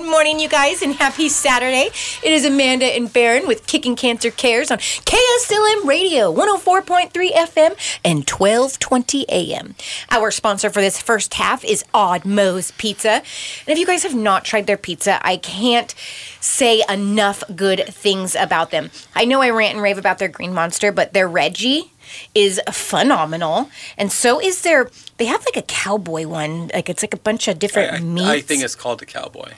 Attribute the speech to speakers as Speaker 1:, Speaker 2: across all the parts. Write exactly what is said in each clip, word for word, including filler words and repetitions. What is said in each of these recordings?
Speaker 1: morning, you guys, and happy Saturday. It is Amanda and Baron with Kicking Cancer Cares on K S L M Radio, one oh four point three F M and twelve twenty A M. Our sponsor for this first half is Odd Moe's Pizza. And if you guys have not tried their pizza, I can't say enough good things about them. I know I rant and rave about their Green Monster, but their Reggie is phenomenal. And so is their, they have like a cowboy one. Like it's like a bunch of different
Speaker 2: I, I,
Speaker 1: meats.
Speaker 2: I think it's called the Cowboy.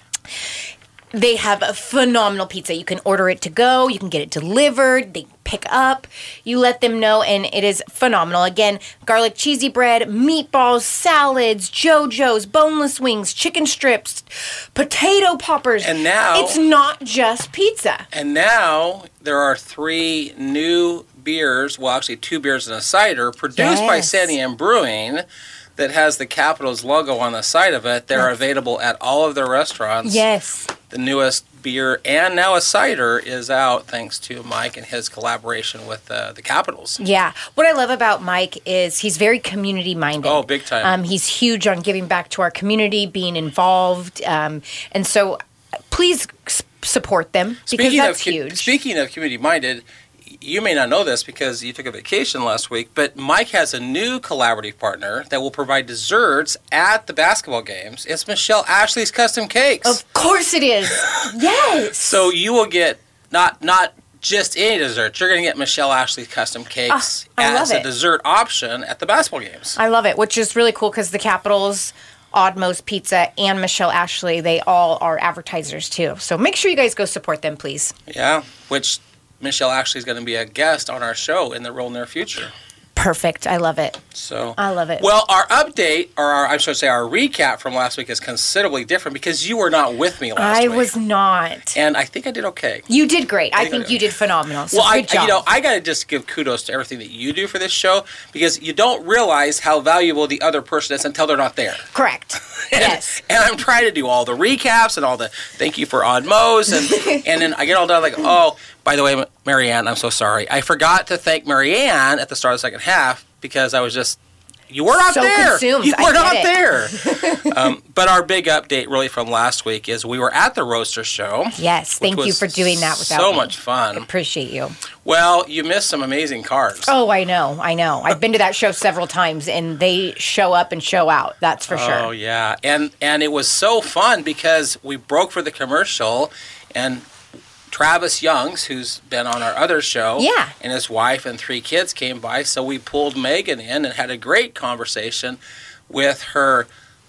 Speaker 1: They have a phenomenal pizza. You can order it to go. You can get it delivered. They pick up. You let them know, and it is phenomenal. Again, garlic cheesy bread, meatballs, salads, JoJo's, boneless wings, chicken strips, potato poppers.
Speaker 2: And now...
Speaker 1: It's not just pizza.
Speaker 2: And now there are three new beers, well, actually two beers and a cider, produced
Speaker 1: Yes.
Speaker 2: by Sandy Ann Brewing, that has the Capitals logo on the side of it. They're
Speaker 1: Yes.
Speaker 2: available at all of their restaurants.
Speaker 1: Yes.
Speaker 2: The newest beer and now a cider is out thanks to Mike and his collaboration with uh, the Capitals.
Speaker 1: Yeah. What I love about Mike is he's very community-minded.
Speaker 2: Oh, big time.
Speaker 1: Um, he's huge on giving back to our community, being involved. Um, and so please s- support them because
Speaker 2: Speaking
Speaker 1: that's
Speaker 2: of, co-
Speaker 1: huge.
Speaker 2: Speaking of community-minded, you may not know this because you took a vacation last week, but Mike has a new collaborative partner that will provide desserts at the basketball games. It's Michelle Ashley's Custom Cakes.
Speaker 1: Of course it is. Yes.
Speaker 2: So you will get not not just any dessert. You're going to get Michelle Ashley's Custom Cakes
Speaker 1: Oh, I love
Speaker 2: as a
Speaker 1: it.
Speaker 2: dessert option at the basketball games.
Speaker 1: I love it, which is really cool because the Capitals, Odd Moe's Pizza, and Michelle Ashley, they all are advertisers too. So make sure you guys go support them, please.
Speaker 2: Yeah, which Michelle Ashley is going to be a guest on our show in the real near future.
Speaker 1: Perfect. I love it.
Speaker 2: So
Speaker 1: I love it.
Speaker 2: Well, our update, or our, I should say our recap from last week is considerably different because you were not with me last
Speaker 1: I
Speaker 2: week.
Speaker 1: was not.
Speaker 2: And I think I did okay.
Speaker 1: You did great. I
Speaker 2: think I
Speaker 1: think
Speaker 2: did.
Speaker 1: you did phenomenal. So
Speaker 2: well, I,
Speaker 1: good job.
Speaker 2: you know, I got to just give kudos to everything that you do for this show because you don't realize how valuable the other person is until they're not there.
Speaker 1: Correct.
Speaker 2: And,
Speaker 1: Yes.
Speaker 2: And I'm trying to do all the recaps and all the thank you for Odd Moe's and and then I get all done like, oh, by the way, Marianne, I'm so sorry. I forgot to thank Marianne at the start of the second half because I was just, you were not
Speaker 1: So
Speaker 2: there.
Speaker 1: consumed.
Speaker 2: You
Speaker 1: I
Speaker 2: were
Speaker 1: get
Speaker 2: not
Speaker 1: it.
Speaker 2: there. um, but our big update really from last week is we were at the Roaster Show.
Speaker 1: Yes. Thank
Speaker 2: which
Speaker 1: you
Speaker 2: was
Speaker 1: for doing that without
Speaker 2: so
Speaker 1: me.
Speaker 2: much fun.
Speaker 1: Appreciate you.
Speaker 2: Well, you missed some amazing cars.
Speaker 1: Oh, I know. I know. I've been to that show several times, and they show up and show out. That's for sure.
Speaker 2: Oh yeah, and and it was so fun because we broke for the commercial, and Travis Youngs, who's been on our other show,
Speaker 1: Yeah.
Speaker 2: and his wife and three kids came by, so we pulled Megan in and had a great conversation with her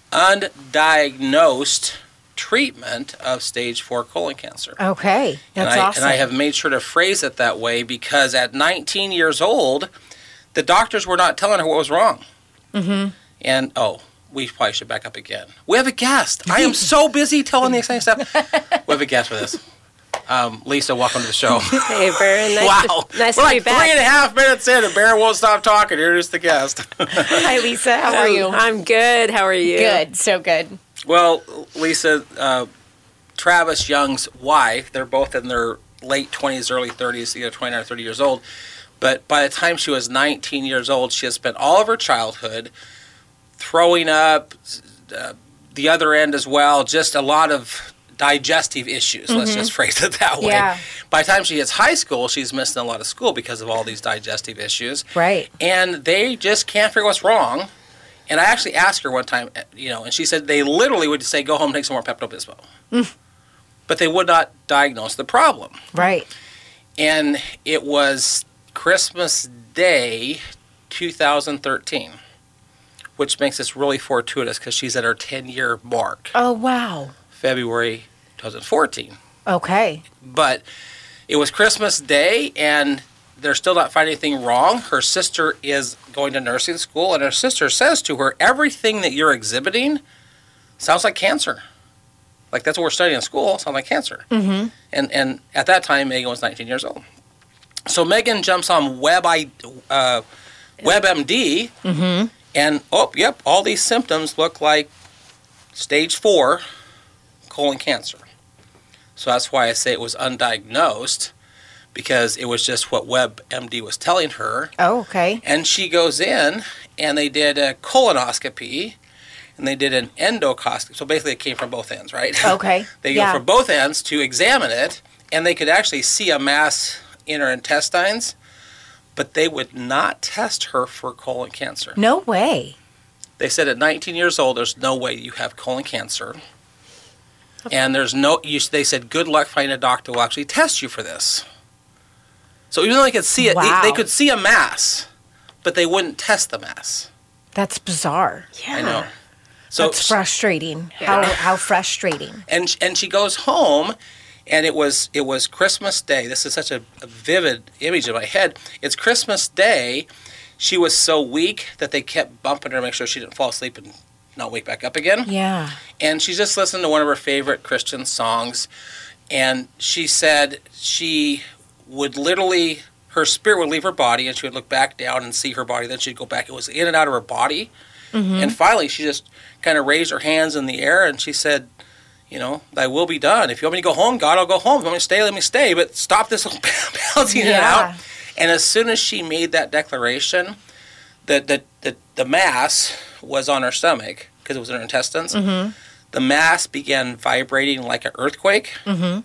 Speaker 2: undiagnosed treatment of stage four colon cancer.
Speaker 1: Okay. That's
Speaker 2: and I,
Speaker 1: awesome.
Speaker 2: And I have made sure to phrase it that way because at nineteen years old, the doctors were not telling her what was wrong. Mm-hmm. And, oh, we probably should back up again. We have a guest. I am so busy telling the exciting stuff. We have a guest with us. Um, Lisa, welcome to the show.
Speaker 3: Hey, Baron. Nice
Speaker 2: wow.
Speaker 3: To, nice
Speaker 2: We're
Speaker 3: to
Speaker 2: like
Speaker 3: be back.
Speaker 2: three and a half minutes in and Baron won't stop talking. Here's the guest.
Speaker 1: Hi, Lisa. How are
Speaker 3: Um,
Speaker 1: you?
Speaker 3: I'm good. How are you?
Speaker 1: Good. So good.
Speaker 2: Well, Lisa, uh, Travis Young's wife, they're both in their late twenties, early thirties, either twenty-nine or thirty years old. But by the time she was nineteen years old, she had spent all of her childhood throwing up, uh, the other end as well, just a lot of digestive issues, let's just phrase it that way.
Speaker 1: Yeah.
Speaker 2: By the time she hits high school, she's missing a lot of school because of all these digestive issues.
Speaker 1: Right.
Speaker 2: And they just can't figure what's wrong. And I actually asked her one time, you know, and she said they literally would say, go home and take some more Pepto-Bismol.
Speaker 1: Mm.
Speaker 2: But they would not diagnose the problem.
Speaker 1: Right.
Speaker 2: And it was Christmas Day two thousand thirteen, which makes this really fortuitous because she's at her ten-year mark,
Speaker 1: Oh, wow.
Speaker 2: February twenty fourteen.
Speaker 1: Okay.
Speaker 2: But it was Christmas Day, and they're still not finding anything wrong. Her sister is going to nursing school, and her sister says to her, everything that you're exhibiting sounds like cancer. Like, that's what we're studying in school, sounds like cancer.
Speaker 1: Mm-hmm.
Speaker 2: And and at that time, Megan was nineteen years old. So Megan jumps on Web I, uh, WebMD,
Speaker 1: Mm-hmm.
Speaker 2: and, oh, yep, all these symptoms look like stage four colon cancer. So that's why I say it was undiagnosed, because it was just what WebMD was telling her.
Speaker 1: Oh, okay.
Speaker 2: And she goes in, and they did a colonoscopy, and they did an endoscopy. So basically, it came from both ends, right?
Speaker 1: Okay.
Speaker 2: They
Speaker 1: Yeah.
Speaker 2: go from both ends to examine it, and they could actually see a mass in her intestines, but they would not test her for colon cancer.
Speaker 1: No way.
Speaker 2: They said at nineteen years old, there's no way you have colon cancer. And there's no, you, they said, good luck finding a doctor who will actually test you for this. So even though they could see it,
Speaker 1: Wow.
Speaker 2: they, they could see a mass, but they wouldn't test the mass.
Speaker 1: That's bizarre.
Speaker 3: Yeah.
Speaker 2: I know. So,
Speaker 1: That's frustrating.
Speaker 3: Yeah.
Speaker 1: How how frustrating.
Speaker 2: and and she goes home, and it was it was Christmas Day. This is such a, a vivid image in my head. It's Christmas Day. She was so weak that they kept bumping her to make sure she didn't fall asleep and not wake back up again.
Speaker 1: Yeah.
Speaker 2: And she's just listening to one of her favorite Christian songs, and she said she would literally, her spirit would leave her body, and she would look back down and see her body. Then she'd go back. It was in and out of her body.
Speaker 1: Mm-hmm.
Speaker 2: And finally, she just kind of raised her hands in the air, and she said, you know, thy will be done. If you want me to go home, God, I'll go home. If you want me to stay, let me stay. But stop this whole bouncing in and
Speaker 1: Yeah.
Speaker 2: out. And as soon as she made that declaration, the, the, the, the mass was on her stomach because it was in her intestines.
Speaker 1: Mm-hmm.
Speaker 2: The mass began vibrating like an earthquake,
Speaker 1: Mm-hmm.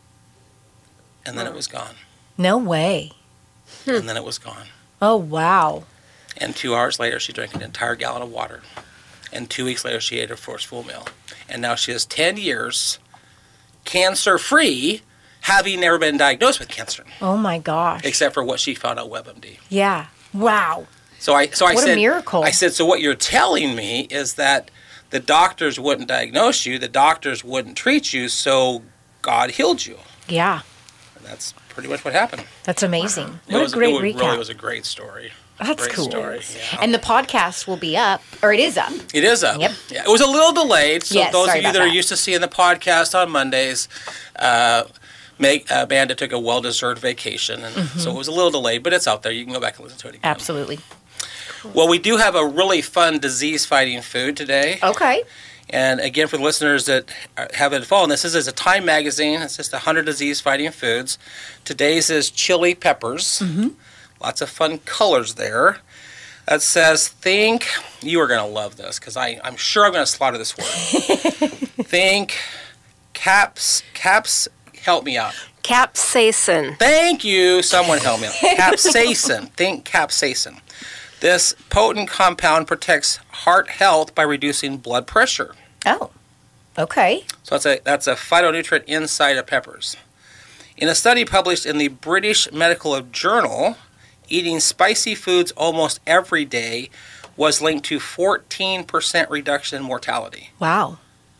Speaker 2: and then it was gone.
Speaker 1: No way.
Speaker 2: And then it was gone.
Speaker 1: Oh, wow.
Speaker 2: And two hours later, she drank an entire gallon of water. And two weeks later, she ate her first full meal. And now she has ten years cancer-free, having never been diagnosed with cancer,
Speaker 1: Oh, my gosh.
Speaker 2: except for what she found on WebMD.
Speaker 1: Yeah. Wow.
Speaker 2: So I, so I
Speaker 1: What a
Speaker 2: said,
Speaker 1: miracle.
Speaker 2: I said, so what you're telling me is that the doctors wouldn't diagnose you, the doctors wouldn't treat you, so God healed you.
Speaker 1: Yeah.
Speaker 2: And that's pretty much what happened.
Speaker 1: That's amazing.
Speaker 2: It
Speaker 1: What
Speaker 2: was,
Speaker 1: a great
Speaker 2: it
Speaker 1: recap.
Speaker 2: really was a great story.
Speaker 1: That's
Speaker 2: great
Speaker 1: cool.
Speaker 2: story. Yeah.
Speaker 1: And the podcast will be up, or it is up.
Speaker 2: It is up.
Speaker 1: Yep.
Speaker 2: Yeah, it was a little delayed. So
Speaker 1: Yes,
Speaker 2: those
Speaker 1: sorry
Speaker 2: of you
Speaker 1: about
Speaker 2: that are
Speaker 1: that.
Speaker 2: used to seeing the podcast on Mondays, uh, Meg, uh, Amanda took a well-deserved vacation, and
Speaker 1: Mm-hmm.
Speaker 2: so it was a little delayed, but it's out there. You can go back and listen to it again.
Speaker 1: Absolutely.
Speaker 2: Well, we do have a really fun disease-fighting food today.
Speaker 1: Okay.
Speaker 2: And again, for the listeners that are- haven't followed this, this is a Time magazine. It's just one hundred disease-fighting foods. Today's is chili peppers.
Speaker 1: Mm-hmm.
Speaker 2: Lots of fun colors there. That says, think, you are going to love this, because I'm sure I'm going to slaughter this word. Think caps, caps, help me out.
Speaker 3: Capsaicin.
Speaker 2: Thank you. Someone help me out. Capsaicin. Think capsaicin. This potent compound protects heart health by reducing blood pressure.
Speaker 1: Oh. Okay.
Speaker 2: So that's a, that's a phytonutrient inside of peppers. In a study published in the British Medical Journal, eating spicy foods almost every day was linked to fourteen percent reduction in mortality.
Speaker 1: Wow.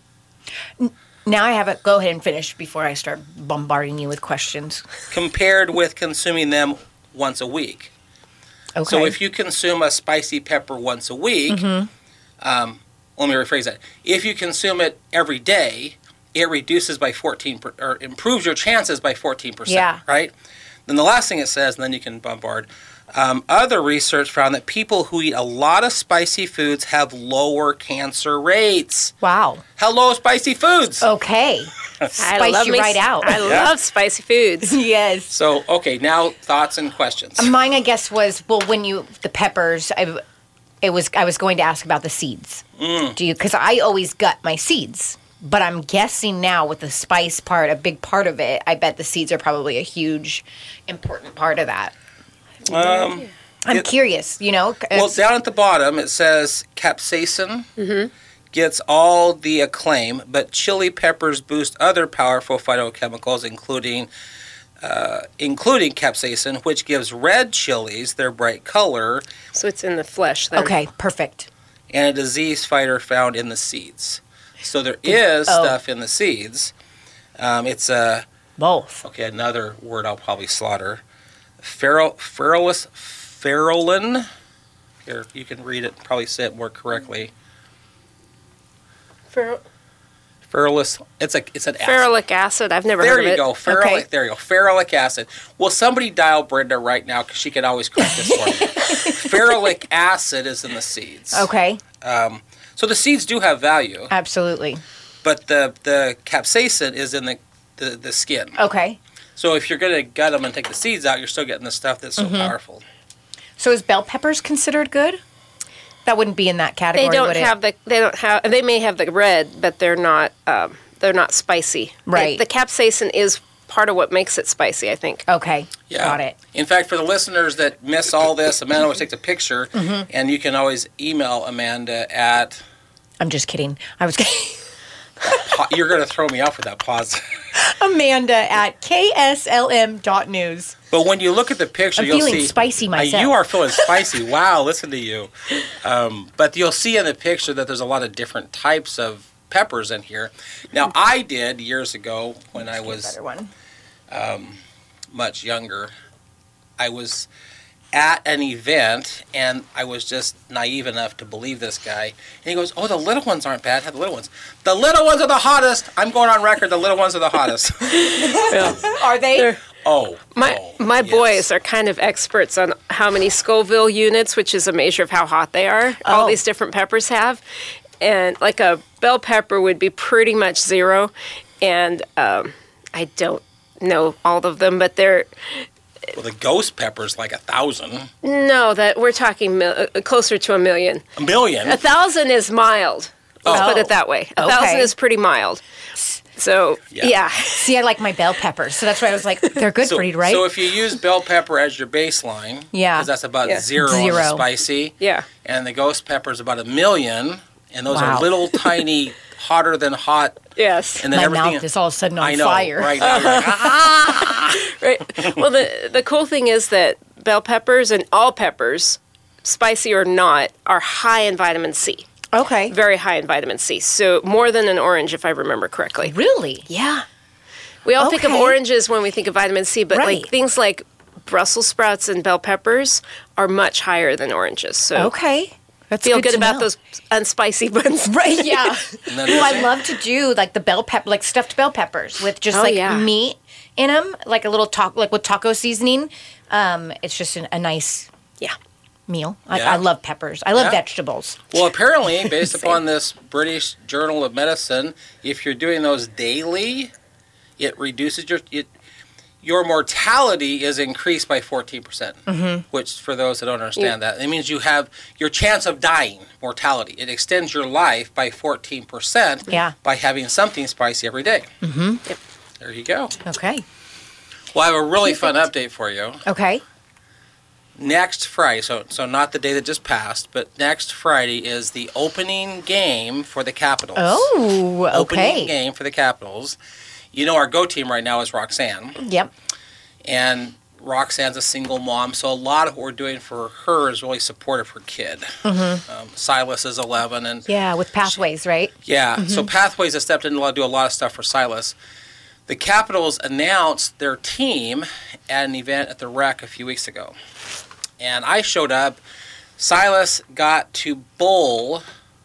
Speaker 1: N- Now I have it. Go ahead and finish before I start bombarding you with questions.
Speaker 2: Compared with consuming them once a week.
Speaker 1: Okay.
Speaker 2: So if you consume a spicy pepper once a week,
Speaker 1: Mm-hmm.
Speaker 2: um, let me rephrase that. If you consume it every day, it reduces by fourteen per, or improves your chances by fourteen percent.
Speaker 1: Yeah.
Speaker 2: Right? Then the last thing it says, and then you can bombard. Um, other research found that people who eat a lot of spicy foods have lower cancer rates.
Speaker 1: Wow.
Speaker 2: Hello, spicy foods.
Speaker 1: Okay.
Speaker 3: I
Speaker 1: Spice
Speaker 3: love
Speaker 1: you
Speaker 3: me-
Speaker 1: right out.
Speaker 3: I
Speaker 2: Yeah.
Speaker 3: love spicy foods.
Speaker 1: Yes.
Speaker 2: So, okay, now thoughts and questions.
Speaker 1: Mine, I guess, was well when you the peppers. I, it was I was going to ask about the seeds.
Speaker 2: Mm.
Speaker 1: Do you? Because I always gut my seeds, but I'm guessing now with the spice part, a big part of it. I bet the seeds are probably a huge, important part of that.
Speaker 2: Um,
Speaker 1: I'm
Speaker 2: It-
Speaker 1: curious. You know.
Speaker 2: well,
Speaker 1: It's-
Speaker 2: down at the bottom it says capsaicin gets all the acclaim, but chili peppers boost other powerful phytochemicals, including uh, including capsaicin, which gives red chilies their bright color,
Speaker 3: So it's in the flesh then.
Speaker 1: okay. Perfect.
Speaker 2: and a disease fighter found in the seeds. So there is
Speaker 1: oh.
Speaker 2: stuff in the seeds. Um, it's a
Speaker 1: Both.
Speaker 2: okay. Another word I'll probably slaughter. Ferro, ferrolus, ferrolin. Here, you can read it. Probably say it more correctly.
Speaker 3: Fer-
Speaker 2: Ferrolus. It's a. It's an acid.
Speaker 3: Ferulic acid. I've never
Speaker 2: There
Speaker 3: heard
Speaker 2: you
Speaker 3: of it.
Speaker 2: go. Ferulic.
Speaker 1: Okay.
Speaker 2: There you go. Ferulic acid. Will somebody dial Brenda right now because she can always correct this for me. Ferulic acid is in the seeds.
Speaker 1: Okay.
Speaker 2: Um, so the seeds do have value,
Speaker 1: Absolutely.
Speaker 2: but the the capsaicin is in the the, the skin.
Speaker 1: Okay.
Speaker 2: So if you're going to gut them and take the seeds out, you're still getting the stuff that's so
Speaker 1: Mm-hmm.
Speaker 2: powerful.
Speaker 1: So is bell peppers considered good? That wouldn't be in that category,
Speaker 3: They don't
Speaker 1: would it?
Speaker 3: have the. They don't have. They may have the red, but they're not. Um, they're not spicy.
Speaker 1: Right.
Speaker 3: The, the capsaicin is part of what makes it spicy, I think.
Speaker 1: Okay.
Speaker 2: Yeah.
Speaker 1: Got it.
Speaker 2: In fact, for the listeners that miss all this, Amanda always takes a picture,
Speaker 1: Mm-hmm.
Speaker 2: and you can always email Amanda at.
Speaker 1: I'm just kidding. I was kidding.
Speaker 2: You're going to throw me off with that pause.
Speaker 1: Amanda at K S L M dot news.
Speaker 2: But when you look at the picture,
Speaker 1: I'm
Speaker 2: you'll
Speaker 1: feeling
Speaker 2: see
Speaker 1: spicy
Speaker 2: Uh,
Speaker 1: myself.
Speaker 2: you are feeling spicy. Wow, listen to you. Um, but you'll see in the picture that there's a lot of different types of peppers in here. Now, I did years ago when I was
Speaker 1: Better one.
Speaker 2: much younger. I was at an event, and I was just naive enough to believe this guy. And he goes, "Oh, the little ones aren't bad. Have the little ones. The little ones are the hottest. I'm going on record. The little ones are the hottest."
Speaker 1: Are they?
Speaker 3: They're-
Speaker 2: Oh,
Speaker 3: My
Speaker 2: oh,
Speaker 3: my
Speaker 2: yes.
Speaker 3: boys are kind of experts on how many Scoville units, which is a measure of how hot they are. All
Speaker 1: Oh.
Speaker 3: these different peppers have, and like a bell pepper would be pretty much zero, and um, I don't know all of them, but they're
Speaker 2: Well, the ghost pepper's like a thousand,
Speaker 3: no that we're talking mil- uh, closer to a million.
Speaker 2: a million.
Speaker 3: A thousand is mild. Let's
Speaker 1: Oh.
Speaker 3: put it that way. A
Speaker 1: Okay.
Speaker 3: thousand is pretty mild. So
Speaker 2: Yeah.
Speaker 3: yeah.
Speaker 1: See, I like my bell peppers, so that's why I was like, they're good
Speaker 2: So,
Speaker 1: for you, right?
Speaker 2: so if you use bell pepper as your baseline,
Speaker 1: Yeah.
Speaker 2: because that's about
Speaker 3: Yeah.
Speaker 2: zero, on
Speaker 1: Zero.
Speaker 2: the spicy,
Speaker 3: Yeah.
Speaker 2: and the ghost pepper is about a million, and those
Speaker 1: Wow.
Speaker 2: are little tiny, hotter than hot,
Speaker 3: Yes.
Speaker 2: and then
Speaker 1: my
Speaker 2: everything.
Speaker 1: mouth is all of a sudden on
Speaker 2: I know,
Speaker 1: fire.
Speaker 2: right now. You're like, "Ah."
Speaker 3: Right. Well, the the cool thing is that bell peppers and all peppers, spicy or not, are high in vitamin C.
Speaker 1: Okay.
Speaker 3: Very high in vitamin C. So more than an orange, if I remember correctly.
Speaker 1: Really?
Speaker 3: Yeah. We all think of
Speaker 1: Okay.
Speaker 3: oranges when we think of vitamin C, but
Speaker 1: Right.
Speaker 3: like things like Brussels sprouts and bell peppers are much higher than oranges. So
Speaker 1: Okay. That's
Speaker 3: feel
Speaker 1: good,
Speaker 3: good
Speaker 1: to
Speaker 3: about
Speaker 1: know.
Speaker 3: those unspicy ones.
Speaker 1: Right, yeah.
Speaker 2: And then
Speaker 1: Well, I
Speaker 2: there's-
Speaker 1: love to do like the bell pepper, like stuffed bell peppers with just
Speaker 3: Oh,
Speaker 1: like
Speaker 3: yeah.
Speaker 1: meat in them, like a little taco, like with taco seasoning. Um, it's just an, a nice
Speaker 3: Yeah.
Speaker 1: meal. I,
Speaker 2: Yeah.
Speaker 1: I love peppers. I love
Speaker 2: Yeah.
Speaker 1: vegetables.
Speaker 2: Well, apparently, based upon this British Journal of Medicine, if you're doing those daily, it reduces your it, your mortality is increased by fourteen percent. Mm-hmm. Which, for those that don't understand that, it means you have your chance of dying, mortality. It extends your life by fourteen percent
Speaker 1: Yeah.
Speaker 2: by having something spicy every day.
Speaker 1: Mm-hmm.
Speaker 3: Yep.
Speaker 2: There you go.
Speaker 1: Okay.
Speaker 2: Well, I have a really fun update for you.
Speaker 1: Okay.
Speaker 2: Next Friday, so so not the day that just passed, but next Friday is the opening game for the Capitals.
Speaker 1: Oh,
Speaker 2: Opening
Speaker 1: okay.
Speaker 2: game for the Capitals. You know, our go team right now is Roxanne,
Speaker 1: Yep.
Speaker 2: and Roxanne's a single mom, so a lot of what we're doing for her is really supportive her kid.
Speaker 1: Mm-hmm.
Speaker 2: Um, Silas is eleven, and
Speaker 1: Yeah, with pathways, right?
Speaker 2: yeah, so Pathways has stepped in to do a lot of stuff for Silas. The Capitals announced their team at an event at the Rec a few weeks ago. And I showed up. Silas got to bowl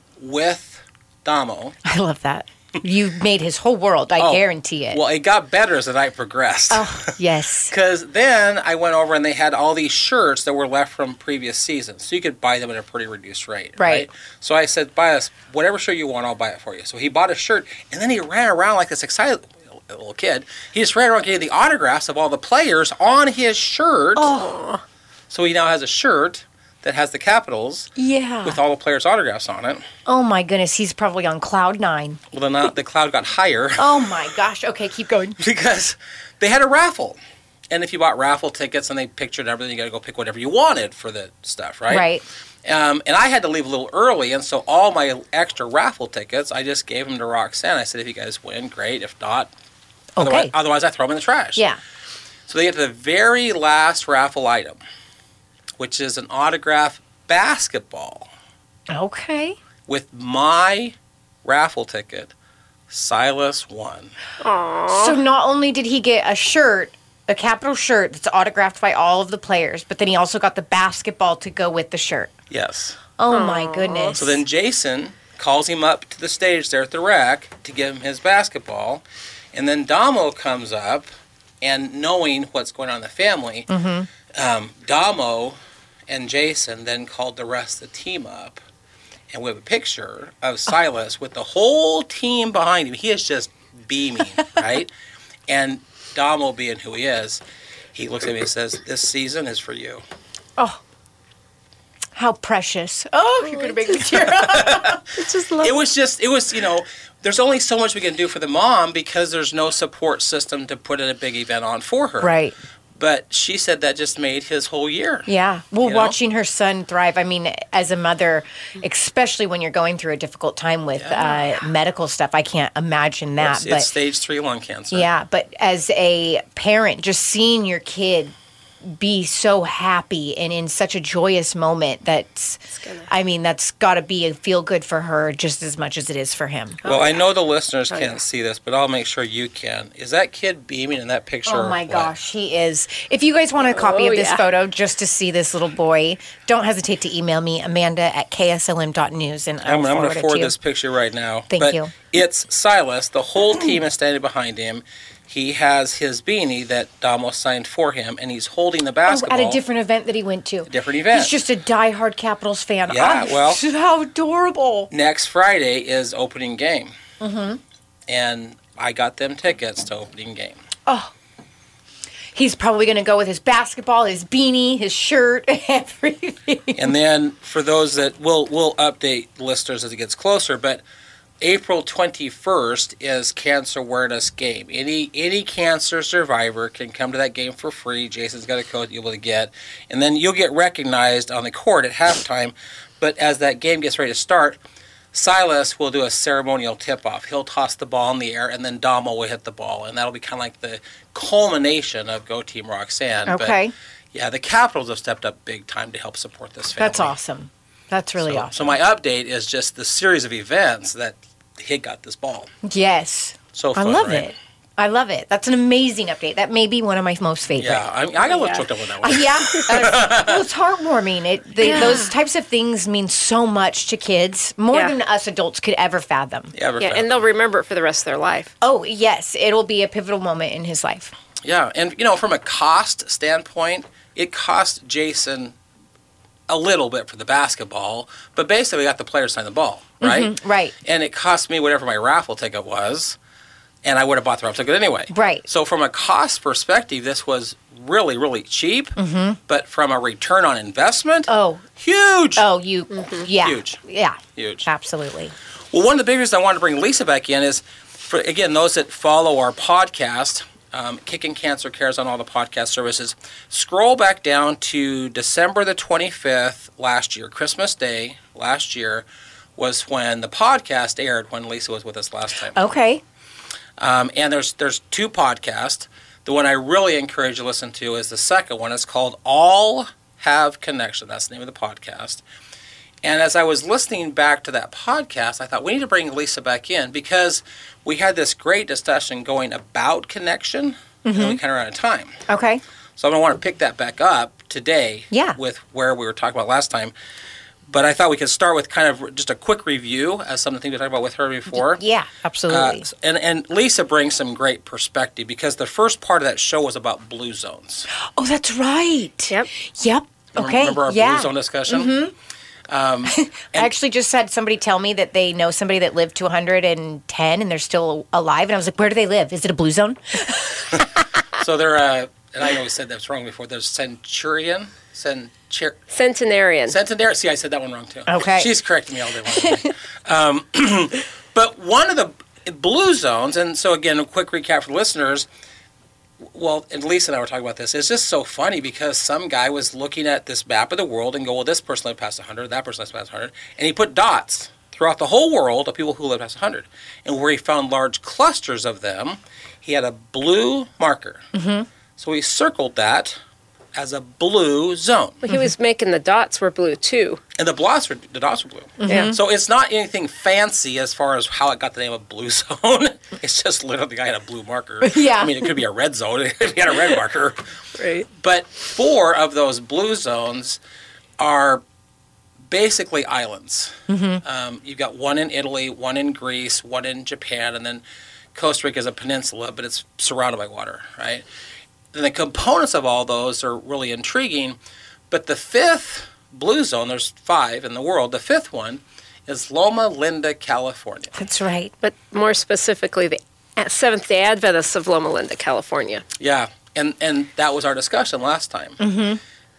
Speaker 2: with Damo.
Speaker 1: I love that. You made his whole world. I
Speaker 2: Oh,
Speaker 1: guarantee it.
Speaker 2: Well, it got better as the night progressed.
Speaker 1: oh, yes.
Speaker 2: Because then I went over and they had all these shirts that were left from previous seasons. So you could buy them at a pretty reduced rate.
Speaker 1: Right.
Speaker 2: So I said, buy us whatever shirt you want, I'll buy it for you. So he bought a shirt and then he ran around like this excited little kid. He just ran around getting the autographs of all the players on his shirt.
Speaker 1: Oh,
Speaker 2: So he now has a shirt that has the Capitals
Speaker 1: yeah.
Speaker 2: with all the players' autographs on it.
Speaker 1: Oh, my goodness. He's probably on cloud nine.
Speaker 2: Well, then uh, the cloud got higher
Speaker 1: Oh, my gosh. Okay, keep going.
Speaker 2: because they had a raffle. And if you bought raffle tickets and they pictured everything, you got to go pick whatever you wanted for the stuff, right?
Speaker 1: Right.
Speaker 2: Um, and I had to leave a little early, and so all my extra raffle tickets, I just gave them to Roxanne. I said, if you guys win, great. If not, otherwise,
Speaker 1: Okay.
Speaker 2: otherwise I throw them in the trash.
Speaker 1: Yeah.
Speaker 2: So they get to the very last raffle item, which is an autograph basketball
Speaker 1: Okay.
Speaker 2: with my raffle ticket. Silas won.
Speaker 1: So not only did he get a shirt, a Capital shirt that's autographed by all of the players, but then he also got the basketball to go with the shirt.
Speaker 2: Yes.
Speaker 1: Oh, my goodness.
Speaker 2: So then Jason calls him up to the stage there at the Rec to give him his basketball. And then Damo comes up, and knowing what's going on in the family, um, Damo and Jason then called the rest of the team up. And we have a picture of Silas with the whole team behind him. He is just beaming, right? And Damo, being who he is, he looks at me and says, this season is for you.
Speaker 1: Oh. How precious. Oh, you're going to make me tear up.
Speaker 3: It's just love.
Speaker 2: It was just, it was, you know, there's only so much we can do for the mom because there's no support system to put in a big event on for her.
Speaker 1: Right.
Speaker 2: But she said that just made his whole year.
Speaker 1: Yeah. Well,
Speaker 2: You know?
Speaker 1: watching her son thrive, I mean, as a mother, especially when you're going through a difficult time with
Speaker 2: Yeah.
Speaker 1: uh, medical stuff, I can't imagine that.
Speaker 2: It's,
Speaker 1: but
Speaker 2: it's stage three lung cancer.
Speaker 1: yeah, but as a parent, just seeing your kid be so happy and in such a joyous moment, that's,
Speaker 3: gonna-
Speaker 1: I mean, that's got to be a feel good for her just as much as it is for him.
Speaker 2: Well, I know the listeners
Speaker 3: Oh,
Speaker 2: can't
Speaker 3: yeah.
Speaker 2: see this, but I'll make sure you can. Is that kid beaming in that picture?
Speaker 1: Oh
Speaker 2: or
Speaker 1: my
Speaker 2: what?
Speaker 1: gosh, he is. If you guys want a copy
Speaker 3: Oh,
Speaker 1: of this
Speaker 3: yeah.
Speaker 1: photo just to see this little boy, don't hesitate to email me, Amanda at K S L M dot news, and I'll
Speaker 2: I'm, I'm
Speaker 1: forward
Speaker 2: going to
Speaker 1: it
Speaker 2: forward
Speaker 1: to you.
Speaker 2: this picture right now.
Speaker 1: Thank
Speaker 2: but
Speaker 1: you.
Speaker 2: It's Silas. The whole team is standing behind him. He has his beanie that Damo signed for him, and he's holding the
Speaker 1: Oh,
Speaker 2: basketball.
Speaker 1: at a different event that he went to.
Speaker 2: different event.
Speaker 1: He's just a diehard Capitals fan.
Speaker 2: Yeah,
Speaker 1: Ah,
Speaker 2: well-
Speaker 1: how adorable.
Speaker 2: Next Friday is opening game. Mm-hmm. And I got them tickets to opening game.
Speaker 1: He's probably going to go with his basketball, his beanie, his shirt, everything.
Speaker 2: And then for those that we'll we'll update listeners as it gets closer, but April twenty-first is Cancer Awareness Game. Any any cancer survivor can come to that game for free. Jason's got a code you'll be able to get. And then you'll get recognized on the court at halftime. But as that game gets ready to start, Silas will do a ceremonial tip-off. He'll toss the ball in the air, and then Damo will hit the ball. And that'll be kind of like the culmination of Go Team Roxanne.
Speaker 1: Okay.
Speaker 2: But yeah, the Capitals have stepped up big time to help support this family.
Speaker 1: That's awesome. That's really
Speaker 2: so,
Speaker 1: awesome.
Speaker 2: So my update is just the series of events that he got this ball.
Speaker 1: Yes.
Speaker 2: So
Speaker 1: I
Speaker 2: fun,
Speaker 1: love
Speaker 2: right?
Speaker 1: it. I love it. That's an amazing update. That may be one of my most favorite.
Speaker 2: Yeah, I, I got a little
Speaker 3: Yeah.
Speaker 2: choked up with that
Speaker 1: Uh,
Speaker 2: one.
Speaker 1: yeah, uh, well, it's heartwarming. It the,
Speaker 3: Yeah.
Speaker 1: those types of things mean so much to kids, more
Speaker 3: Yeah.
Speaker 1: than us adults could ever fathom.
Speaker 2: Yeah,
Speaker 3: Yeah, and they'll remember it for the rest of their life.
Speaker 1: Oh yes, it'll be a pivotal moment in his life.
Speaker 2: yeah, and you know, from a cost standpoint, it cost Jason a little bit for the basketball, but basically we got the players sign the ball, right?
Speaker 1: Mhm, right.
Speaker 2: And it cost me whatever my raffle ticket was, and I would have bought the raffle ticket anyway.
Speaker 1: Right.
Speaker 2: So from a cost perspective, this was really, really cheap, mm-hmm. but from a return on investment,
Speaker 1: Oh,
Speaker 2: huge.
Speaker 1: oh, you, yeah,
Speaker 2: Huge.
Speaker 1: yeah,
Speaker 2: Huge.
Speaker 1: absolutely.
Speaker 2: Well, one of the big reasons I wanted to bring Lisa back in is, for again, those that follow our podcast, um, Kicking Cancer Cares on all the podcast services, scroll back down to December the twenty-fifth last year, Christmas Day last year, was when the podcast aired when Lisa was with us last time.
Speaker 1: Okay,
Speaker 2: Um, and there's there's two podcasts. The one I really encourage you to listen to is the second one. It's called All Have Connection. That's the name of the podcast. And as I was listening back to that podcast, I thought we need to bring Lisa back in because we had this great discussion going about connection, and we kind of ran out of time.
Speaker 1: okay,
Speaker 2: So I'm going to want to pick that back up today
Speaker 1: Yeah.
Speaker 2: with where we were talking about last time. But I thought we could start with kind of just a quick review as some of the things we talked about with her before.
Speaker 1: yeah,
Speaker 2: Uh,
Speaker 1: absolutely.
Speaker 2: and, and Lisa brings some great perspective because the first part of that show was about blue zones.
Speaker 1: oh, that's right.
Speaker 3: Yep.
Speaker 1: Yep. Okay.
Speaker 2: Remember our
Speaker 1: yeah.
Speaker 2: blue zone discussion? Mm-hmm. Um,
Speaker 1: I actually just had somebody tell me that they know somebody that lived to one hundred ten and they're still alive, and I was like, "Where do they live? Is it a blue zone?"
Speaker 2: so they're, uh, and I know we said that's wrong before. There's Centurion, Centur-
Speaker 3: Centenarian.
Speaker 2: Centenarian. See, I said that one wrong too.
Speaker 1: Okay.
Speaker 2: She's correcting me all day long. um, but one of the blue zones, and so again, a quick recap for the listeners. Well, and Lisa and I were talking about this. It's just so funny because some guy was looking at this map of the world and go, well, this person lived past one hundred, that person lived past one hundred, and he put dots throughout the whole world of people who lived past one hundred. And where he found large clusters of them, he had a blue marker. Mm-hmm. So he circled that as a blue zone.
Speaker 3: Well, he was making the dots were blue too.
Speaker 2: And the dots were, the dots were blue.
Speaker 3: Yeah.
Speaker 2: So it's not anything fancy as far as how it got the name of blue zone. It's just literally the guy had a blue marker.
Speaker 1: Yeah.
Speaker 2: I mean, it could be a red zone if he had a red marker.
Speaker 3: Right.
Speaker 2: But four of those blue zones are basically islands. Mm-hmm. Um, you've got one in Italy, one in Greece, one in Japan, and then Costa Rica is a peninsula, but it's surrounded by water, right? And the components of all those are really intriguing. But the fifth blue zone, there's five in the world, the fifth one is Loma Linda, California.
Speaker 1: That's right.
Speaker 3: But more specifically, the Seventh-day Adventists of Loma Linda, California.
Speaker 2: Yeah, and, and that was our discussion last time.
Speaker 1: Mm-hmm.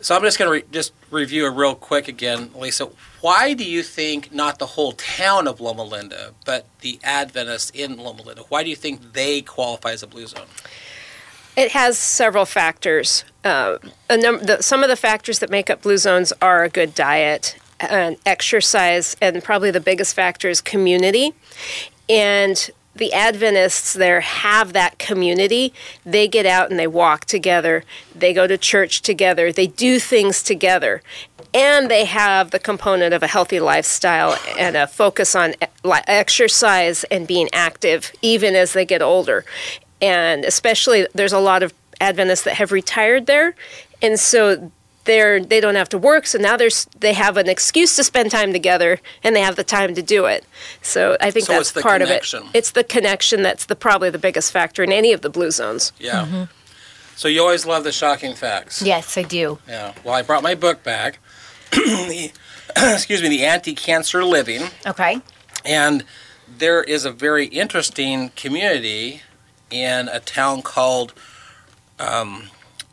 Speaker 2: So I'm just going to re- just review it real quick again, Lisa. Why do you think not the whole town of Loma Linda, but the Adventists in Loma Linda, why do you think they qualify as a blue zone?
Speaker 3: It has several factors. Uh, a num- the, some of the factors that make up blue zones are a good diet, and exercise, and probably the biggest factor is community. And the Adventists there have that community. They get out and they walk together. They go to church together. They do things together. And they have the component of a healthy lifestyle and a focus on exercise and being active even as they get older. And especially there's a lot of Adventists that have retired there. And so they're they don't have to work, so now there's they have an excuse to spend time together, and they have the time to do it. So I think
Speaker 2: So
Speaker 3: that's
Speaker 2: it's the
Speaker 3: part
Speaker 2: connection.
Speaker 3: of it. It's the connection that's the probably the biggest factor in any of the blue zones.
Speaker 2: Yeah.
Speaker 1: Mm-hmm.
Speaker 2: So you always love the shocking facts.
Speaker 1: Yes, I do.
Speaker 2: Yeah. Well, I brought my book bag. the, excuse me, the Anti-Cancer Living.
Speaker 1: Okay.
Speaker 2: And there is a very interesting community in a town called um,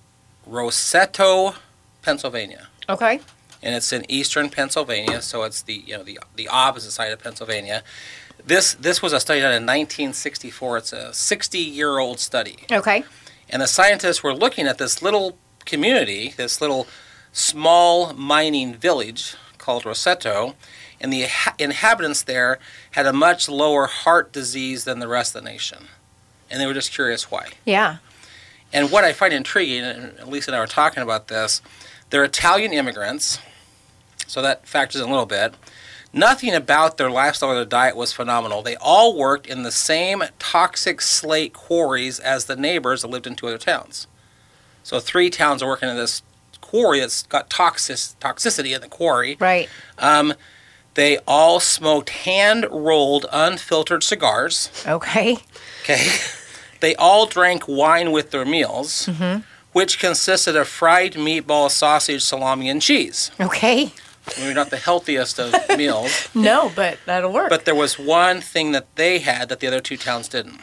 Speaker 2: Roseto, Pennsylvania.
Speaker 1: Okay.
Speaker 2: And it's in eastern Pennsylvania, so it's the you know the the opposite side of Pennsylvania. This this was a study done in nineteen sixty-four. It's a sixty-year-old study.
Speaker 1: Okay.
Speaker 2: And the scientists were looking at this little community, this little small mining village called Roseto, and the inhabitants there had a much lower heart disease than the rest of the nation. And they were just curious why.
Speaker 1: Yeah.
Speaker 2: And what I find intriguing, and Lisa and I were talking about this, they're Italian immigrants, so that factors in a little bit. Nothing about their lifestyle or their diet was phenomenal. They all worked in the same toxic slate quarries as the neighbors that lived in two other towns. So three towns are working in this quarry that's got toxic, toxicity in the quarry.
Speaker 1: Right.
Speaker 2: Um, they all smoked hand-rolled, unfiltered cigars.
Speaker 1: Okay.
Speaker 2: Okay. They all drank wine with their meals,
Speaker 1: Mm-hmm.
Speaker 2: which consisted of fried meatball, sausage, salami, and cheese.
Speaker 1: Okay.
Speaker 2: Maybe not the healthiest of meals.
Speaker 1: No, but that'll work.
Speaker 2: But there was one thing that they had that the other two towns didn't.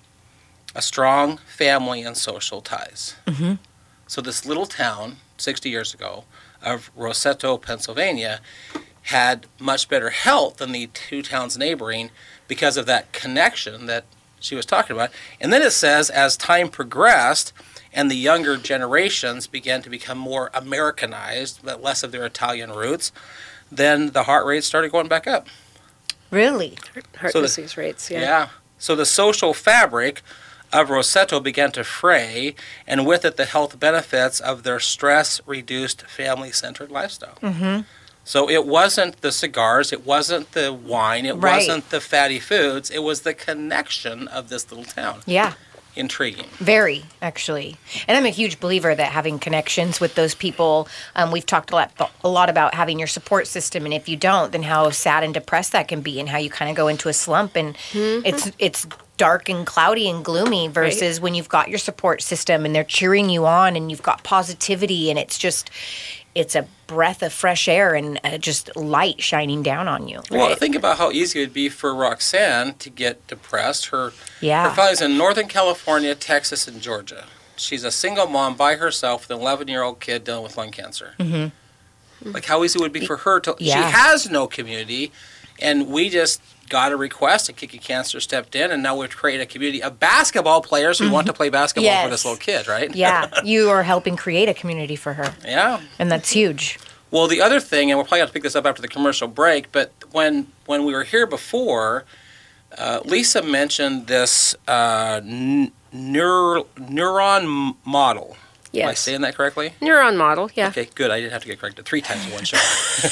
Speaker 2: A strong family and social ties.
Speaker 1: Mm-hmm.
Speaker 2: So this little town, sixty years ago, of Roseto, Pennsylvania, had much better health than the two towns neighboring because of that connection that she was talking about. And then it says, as time progressed and the younger generations began to become more Americanized, but less of their Italian roots, then the heart rate started going back up.
Speaker 1: Really?
Speaker 3: Heart
Speaker 2: So the-
Speaker 3: disease rates, yeah.
Speaker 2: Yeah. So the social fabric of Roseto began to fray, and with it the health benefits of their stress-reduced, family-centered lifestyle.
Speaker 1: Mm-hmm.
Speaker 2: So it wasn't the cigars, it wasn't the wine, it
Speaker 1: Right.
Speaker 2: wasn't the fatty foods, it was the connection of this little town.
Speaker 1: Yeah.
Speaker 2: Intriguing.
Speaker 1: Very, actually. And I'm a huge believer that having connections with those people, um, we've talked a lot, a lot about having your support system, and if you don't, then how sad and depressed that can be, and how you kind of go into a slump, and
Speaker 3: Mm-hmm.
Speaker 1: it's it's dark and cloudy and gloomy versus when you've got your support system and they're cheering you on and you've got positivity, and it's just, it's a breath of fresh air and uh, just light shining down on you.
Speaker 2: Well, think about how easy it would be for Roxanne to get depressed. Her,
Speaker 1: Yeah.
Speaker 2: her family's in Northern California, Texas, and Georgia. She's a single mom by herself with an eleven-year-old kid dealing with lung cancer.
Speaker 1: Mm-hmm.
Speaker 2: Like how easy it would be for her to...
Speaker 1: Yeah.
Speaker 2: She has no community, and we just got a request, and Kiki Cancer stepped in, and now we've created a community of basketball players who want to play basketball
Speaker 1: Yes.
Speaker 2: for this little kid, right?
Speaker 1: Yeah, you are helping create a community for her,
Speaker 2: Yeah.
Speaker 1: and that's huge.
Speaker 2: Well, the other thing, and we'll probably have to pick this up after the commercial break, but when when we were here before, uh, Lisa mentioned this uh, n- neur- neuron model. Am I
Speaker 3: Yes.
Speaker 2: saying that correctly?
Speaker 3: Neuron model, yeah.
Speaker 2: Okay, good. I didn't have to get corrected three times in one show.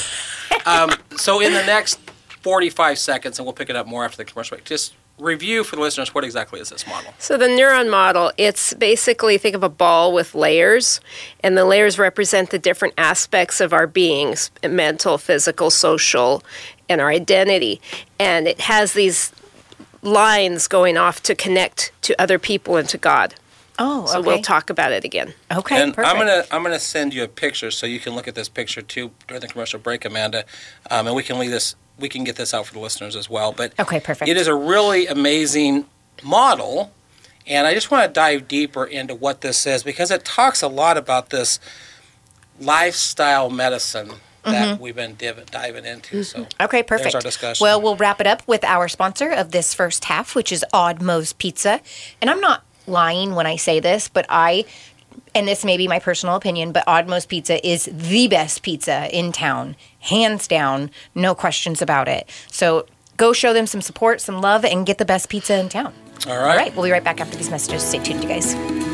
Speaker 2: um, so in the next forty-five seconds, and we'll pick it up more after the commercial break, just review for the listeners, what exactly is this model?
Speaker 3: So the neuron model, it's basically, think of a ball with layers, and the layers represent the different aspects of our beings, mental, physical, social, and our identity. And it has these lines going off to connect to other people and to God.
Speaker 1: Oh, okay.
Speaker 3: So we'll talk about it again.
Speaker 1: Okay,
Speaker 2: And
Speaker 1: perfect.
Speaker 2: I'm gonna I'm gonna send you a picture so you can look at this picture too during the commercial break, Amanda, um, and we can leave this. We can get this out for the listeners as well. But
Speaker 1: Okay, perfect.
Speaker 2: it is a really amazing model, and I just want to dive deeper into what this is because it talks a lot about this lifestyle medicine that mm-hmm. we've been div- diving into. So
Speaker 1: okay, perfect.
Speaker 2: There's our discussion.
Speaker 1: Well, we'll wrap it up with our sponsor of this first half, which is Odd Moe's Pizza. And I'm not lying when I say this, but I, and this may be my personal opinion, but Odd Moe's Pizza is the best pizza in town. Hands down, no questions about it. So go show them some support, some love, and get the best pizza in town.
Speaker 2: All right.
Speaker 1: All right, we'll be right back after these messages. Stay tuned, you guys.